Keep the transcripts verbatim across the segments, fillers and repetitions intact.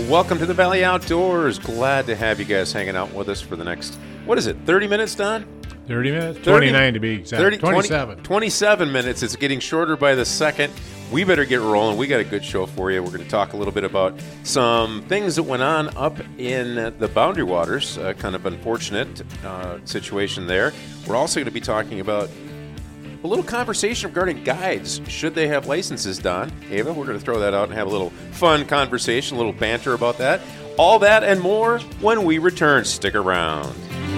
Welcome to the Valley Outdoors. Glad to have you guys hanging out with us for the next, what is it, thirty minutes, Don? thirty minutes? thirty, twenty-nine to be exact. thirty, twenty-seven. twenty, twenty-seven minutes. It's getting shorter by the second. We better get rolling. We got a good show for you. We're going to talk a little bit about some things that went on up in the Boundary Waters. Uh, kind of unfortunate uh, situation there. We're also going to be talking about a little conversation regarding guides. Should they have licenses, Don? Ava, we're going to throw that out and have a little fun conversation, a little banter about that. All that and more when we return. Stick around.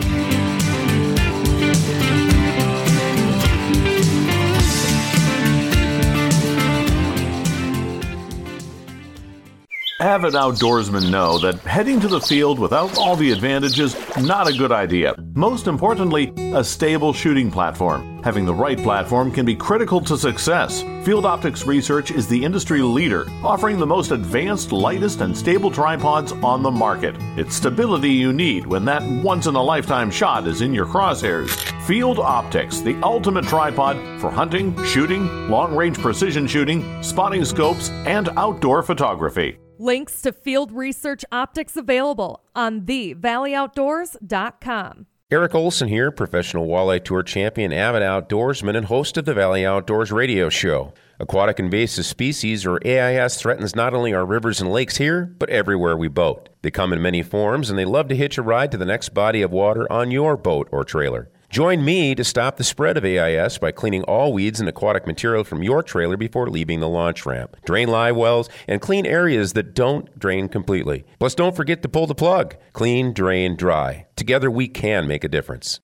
Avid outdoorsmen know that heading to the field without all the advantages, not a good idea. Most importantly, a stable shooting platform. Having the right platform can be critical to success. Field Optics Research is the industry leader, offering the most advanced, lightest, and stable tripods on the market. It's stability you need when that once-in-a-lifetime shot is in your crosshairs. Field Optics, the ultimate tripod for hunting, shooting, long-range precision shooting, spotting scopes, and outdoor photography. Links to Field Research Optics available on the valley outdoors dot com. Eric Olson here, professional walleye tour champion, avid outdoorsman, and host of the Valley Outdoors radio show. Aquatic invasive species, or A I S, threatens not only our rivers and lakes here, but everywhere we boat. They come in many forms, and they love to hitch a ride to the next body of water on your boat or trailer. Join me to stop the spread of A I S by cleaning all weeds and aquatic material from your trailer before leaving the launch ramp. Drain live wells and clean areas that don't drain completely. Plus, don't forget to pull the plug. Clean, drain, dry. Together, we can make a difference.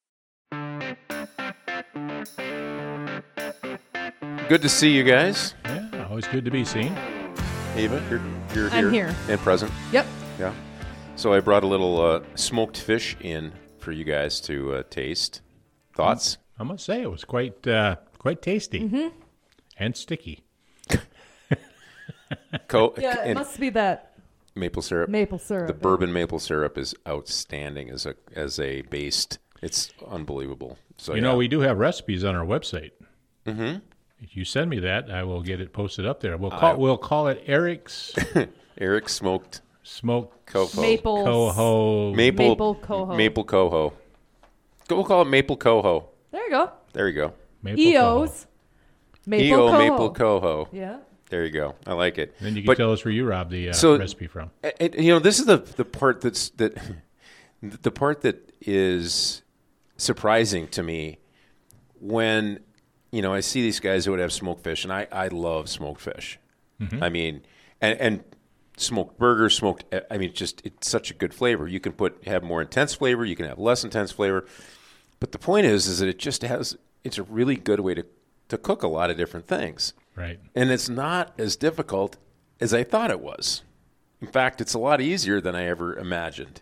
Good to see you guys. Yeah, always good to be seen. Ava, you're, you're I'm here. here. And present. Yep. Yeah. So I brought a little uh, smoked fish in for you guys to uh, taste. Thoughts? I must say it was quite uh, quite tasty Mm-hmm. and sticky. Co- Yeah, it and must be that maple syrup. maple syrup. The bourbon maple syrup is outstanding as a as a based. It's unbelievable. So you yeah. know, we do have recipes on our website. Mm-hmm. If you send me that, I will get it posted up there. We'll call I- we'll call it Eric's Eric smoked Smoked coho. Maple. Coho. Maple Maple coho. Maple coho. We'll call it maple coho. There you go. There you go. Maple E coho. O's. Maple E O coho. maple coho. Yeah. There you go. I like it. Then you can But- tell us where you robbed the uh, So- recipe from. And, you know, this is the the part that's that the part that is surprising to me when you know I see these guys who would have smoked fish, and I, I love smoked fish. Mm-hmm. I mean, and and smoked burgers, smoked. I mean, just it's such a good flavor. You can put have more intense flavor. You can have less intense flavor. But the point is, is that it just has. It's a really good way to to cook a lot of different things. Right. And it's not as difficult as I thought it was. In fact, it's a lot easier than I ever imagined.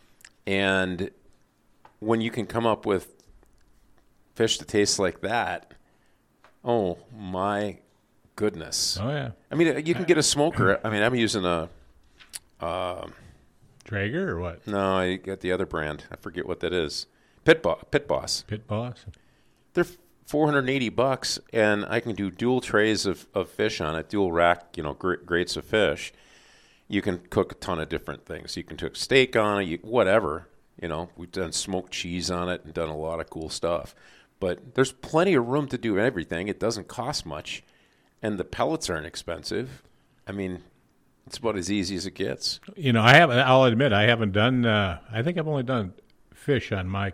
And when you can come up with fish that tastes like that, oh my goodness. Oh, yeah. I mean, you can get a smoker. I mean, I'm using a, uh, Traeger or what? no, I got the other brand. I forget what that is. Pit, Bo- Pit Boss. Pit Boss? They're four hundred eighty bucks, and I can do dual trays of, of fish on it, dual rack, you know, gr- grates of fish. You can cook a ton of different things. You can cook steak on it, you, whatever. You know, we've done smoked cheese on it and done a lot of cool stuff. But there's plenty of room to do everything. It doesn't cost much, and the pellets aren't expensive. I mean, it's about as easy as it gets. You know, I haven't, I'll admit, I haven't done, uh, I think I've only done fish on my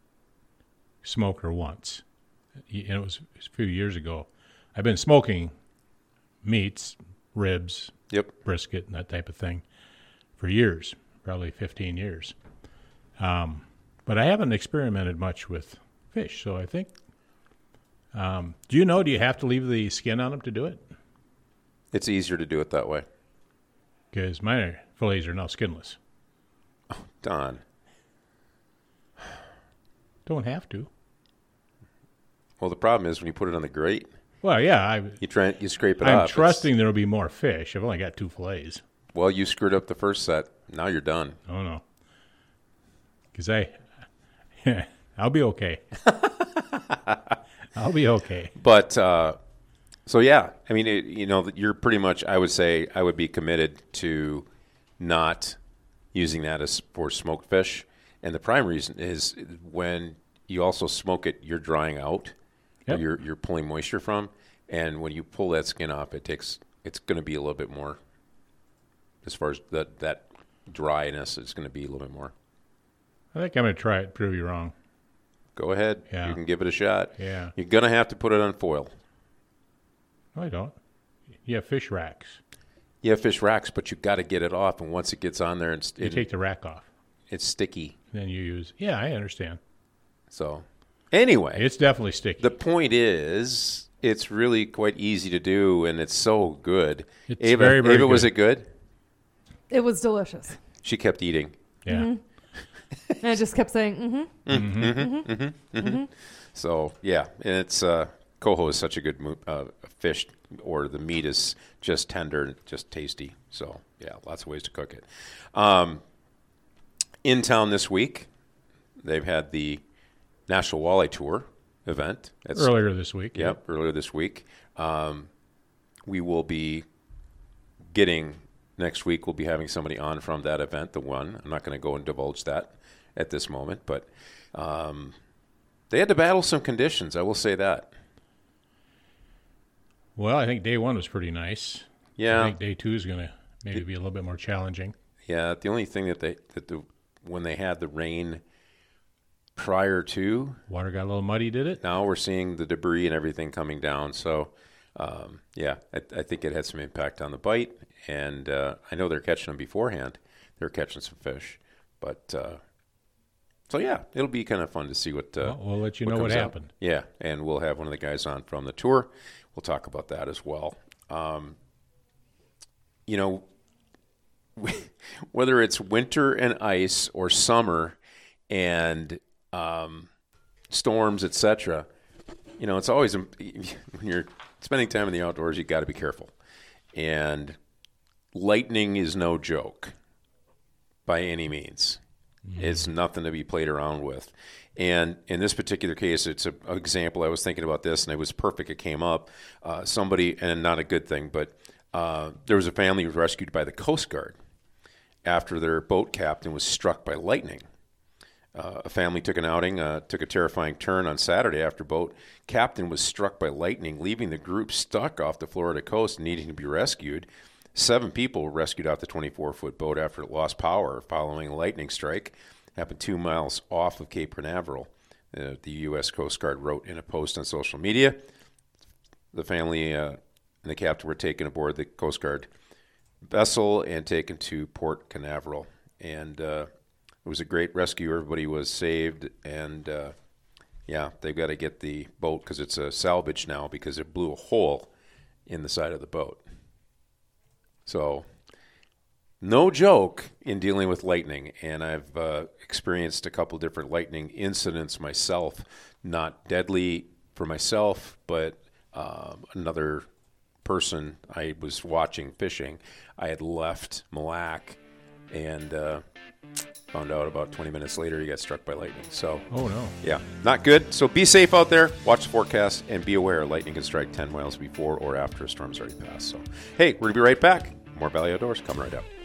smoker once. And it was a few years ago. I've been smoking meats, ribs, Yep. brisket, and that type of thing for years, probably fifteen years. Um, but I haven't experimented much with fish, so I think. Um, do you know, do you have to leave the skin on them to do it? It's easier to do it that way. Because my fillets are now skinless. Don. Don't have to. Well, the problem is when you put it on the grate, Well, yeah, I, you try you scrape it I'm up. It's- trusting there will be more fish. I've only got two fillets. Well, you screwed up the first set. Now you're done. Oh, no. Because I, I'll be okay. I'll be okay. But, uh, so yeah, I mean, it, you know, you're pretty much, I would say, I would be committed to not using that as for smoked fish. And the prime reason is when you also smoke it, you're drying out, Yep. or you're you're pulling moisture from, and when you pull that skin off, it takes it's going to be a little bit more. As far as that that dryness, it's going to be a little bit more. I think I'm going to try it. Prove you wrong. Go ahead. Yeah. You can give it a shot. Yeah. You're going to have to put it on foil. No, I don't. You have fish racks. You have fish racks, but you've got to get it off, and once it gets on there, it's, You it, take the rack off. it's sticky. Then you use. Yeah, I understand. So, anyway, It's definitely sticky. the point is, it's really quite easy to do, and it's so good. It's Ava, very, very Ava, was good. it good? It was delicious. She kept eating. yeah. And I just kept saying, mm-hmm. So, yeah, and it's uh, coho is such a good mo- uh, fish, or the meat is just tender and just tasty. So, yeah, lots of ways to cook it. Um, in town this week, they've had the National Walleye Tour event. It's, Earlier this week. Yep, earlier this week. Um, we will be getting, next week, we'll be having somebody on from that event, the one. I'm not going to go and divulge that at this moment, but um, they had to battle some conditions, I will say that. Well, I think day one was pretty nice. Yeah. I think day two is going to maybe be a little bit more challenging. Yeah, the only thing that they, that the, when they had the rain prior to, Water got a little muddy, did it? now we're seeing the debris and everything coming down. So, um, yeah, I, I think it had some impact on the bite. And uh, I know they're catching them beforehand. They're catching some fish. But, uh, so yeah, it'll be kind of fun to see what. Uh, Well, we'll let you know what comes out. happened. Yeah, and we'll have one of the guys on from the tour. We'll talk about that as well. Um, you know, whether it's winter and ice or summer and um, storms, et cetera, you know, it's always when you're spending time in the outdoors, you got to be careful. And lightning is no joke by any means. Mm-hmm. It's nothing to be played around with. And in this particular case, it's an example. I was thinking about this, and it was perfect. It came up. Uh, somebody, and not a good thing, but uh, there was a family who was rescued by the Coast Guard after their boat captain was struck by lightning. Uh, a family took an outing, uh, took a terrifying turn on Saturday after boat captain was struck by lightning, leaving the group stuck off the Florida coast, needing to be rescued. Seven people were rescued off the twenty-four-foot boat after it lost power following a lightning strike. Happened two miles off of Cape Canaveral. Uh, the U S Coast Guard wrote in a post on social media. The family uh, and the captain were taken aboard the Coast Guard vessel and taken to Port Canaveral. And uh, it was a great rescue. Everybody was saved. And, uh, yeah, they've got to get the boat because it's a salvage now because it blew a hole in the side of the boat. So, no joke in dealing with lightning. And I've uh, experienced a couple different lightning incidents myself. Not deadly for myself, but um, another person I was watching fishing. I had left Mille Lacs and uh, found out about twenty minutes later he got struck by lightning. So, Oh, no. yeah, not good. So be safe out there. Watch the forecast and be aware lightning can strike ten miles before or after a storm's already passed. So, hey, we're going to be right back. More Valley Outdoors coming right up.